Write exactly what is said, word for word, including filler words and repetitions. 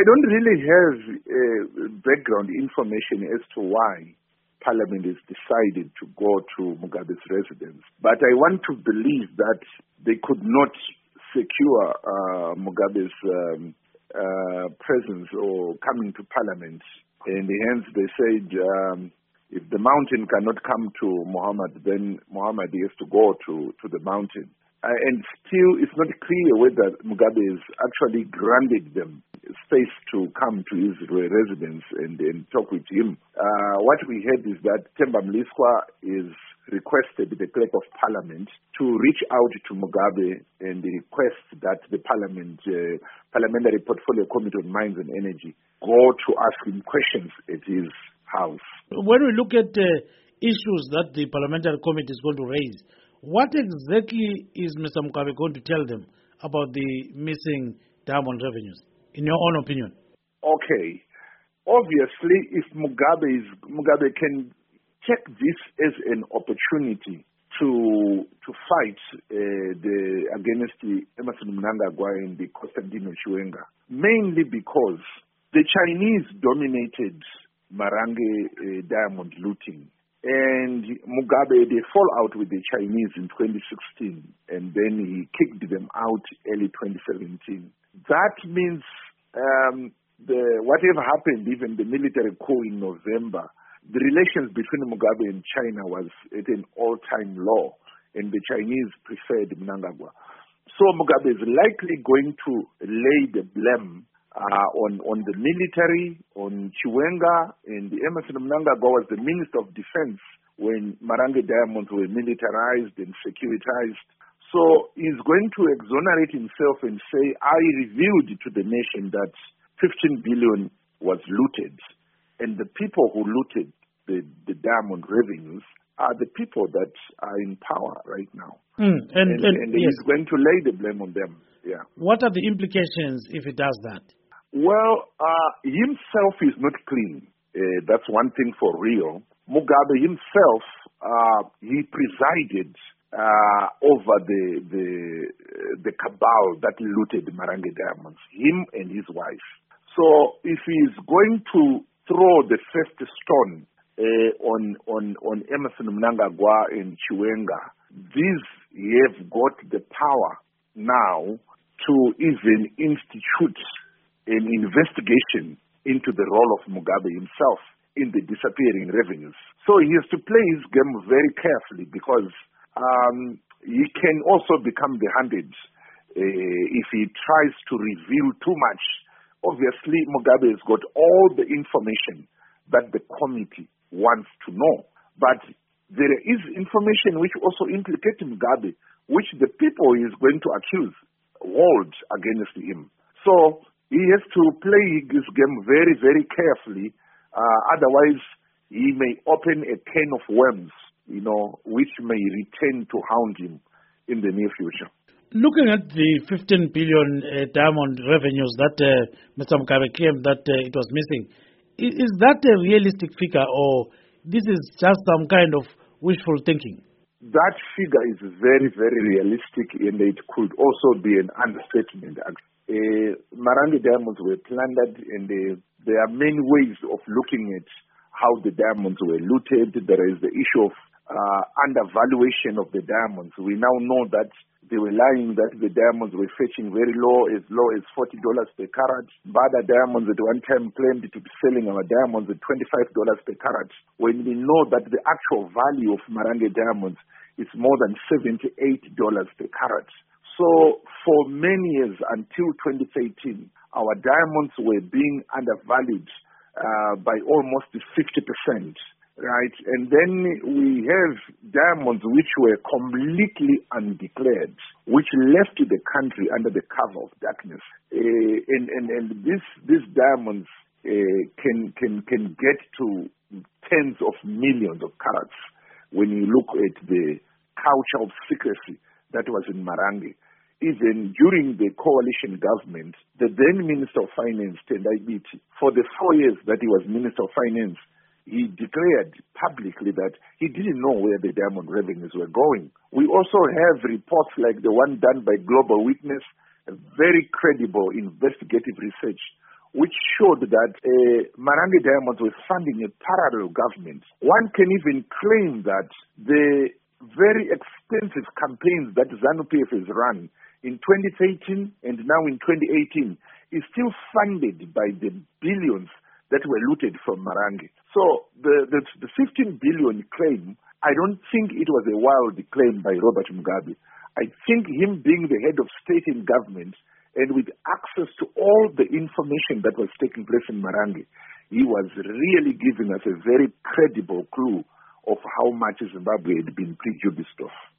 I don't really have uh, background information as to why Parliament has decided to go to Mugabe's residence. But I want to believe that they could not secure uh, Mugabe's um, uh, presence or coming to Parliament. And hence they said, um, if the mountain cannot come to Muhammad, then Muhammad has to go to, to the mountain. Uh, and still, it's not clear whether Mugabe has actually granted them space to come to his residence and, and talk with him. Uh, what we heard is that Themba Mliswa is requested the clerk of parliament to reach out to Mugabe and request that the parliament, uh, parliamentary portfolio committee on mines and energy go to ask him questions at his house. When we look at uh, issues that the parliamentary committee is going to raise, what exactly is Mister Mugabe going to tell them about the missing diamond revenues, in your own opinion? Okay. Obviously, if Mugabe is, Mugabe can take this as an opportunity to to fight uh, the against the Emmerson Mnangagwa and the Constantino Chiwenga, mainly because the Chinese dominated Marange uh, diamond looting. And Mugabe, they fall out with the Chinese in twenty sixteen, and then he kicked them out early twenty seventeen. That means um, the whatever happened, even the military coup in November, the relations between Mugabe and China was at an all-time low, and the Chinese preferred Mnangagwa. So Mugabe is likely going to lay the blame Uh, on, on the military, on Chiwenga, and the Emmerson Mnangagwa was the Minister of Defense when Marange diamonds were militarized and securitized. So he's going to exonerate himself and say, I revealed to the nation that fifteen billion was looted, and the people who looted the, the diamond revenues are the people that are in power right now. Mm, and and, and, and yes. he's going to lay the blame on them. Yeah. What are the implications if he does that? Well, uh, himself is not clean. Uh, that's one thing for real. Mugabe himself, uh, he presided uh, over the the uh, the cabal that looted Marange diamonds, him and his wife. So if he is going to throw the first stone uh, on on on Emmerson Mnangagwa and Chiwenga, these have got the power now to even institute an investigation into the role of Mugabe himself in the disappearing revenues. So he has to play his game very carefully, because um, he can also become the hundred uh, if he tries to reveal too much. Obviously, Mugabe has got all the information that the committee wants to know. But there is information which also implicates Mugabe, which the people he is going to accuse hold against him. So he has to play his game very, very carefully. Uh, otherwise, he may open a can of worms, you know, which may return to haunt him in the near future. Looking at the fifteen billion uh, diamond revenues that uh, Mister Mugabe claimed that uh, it was missing, is, is that a realistic figure, or this is just some kind of wishful thinking? That figure is very, very realistic, and it could also be an understatement. Uh, Marange diamonds were plundered, and uh, there are many ways of looking at how the diamonds were looted. There is the issue of uh, undervaluation of the diamonds. We now know that they were lying that the diamonds were fetching very low, as low as forty dollars per carat. Bada Diamonds at one time claimed to be selling our diamonds at twenty-five dollars per carat, when we know that the actual value of Marange diamonds is more than seventy-eight dollars per carat. So for many years, until twenty thirteen, our diamonds were being undervalued uh, by almost fifty percent, right? And then we have diamonds which were completely undeclared, which left the country under the cover of darkness. Uh, and and, and this, these diamonds uh, can, can, can get to tens of millions of carats when you look at the culture of secrecy that was in Marange. Even during the coalition government, the then Minister of Finance, Tendai Biti, for the four years that he was Minister of Finance, he declared publicly that he didn't know where the diamond revenues were going. We also have reports like the one done by Global Witness, a very credible investigative research which showed that uh, Marange Diamonds was funding a parallel government. One can even claim that the very extensive campaigns that ZANU-P F has run in twenty thirteen and now in twenty eighteen is still funded by the billions that were looted from Marange. So the, the, the fifteen billion claim, I don't think it was a wild claim by Robert Mugabe. I think him being the head of state and government and with access to all the information that was taking place in Marange, he was really giving us a very credible clue of how much Zimbabwe had been prejudiced of.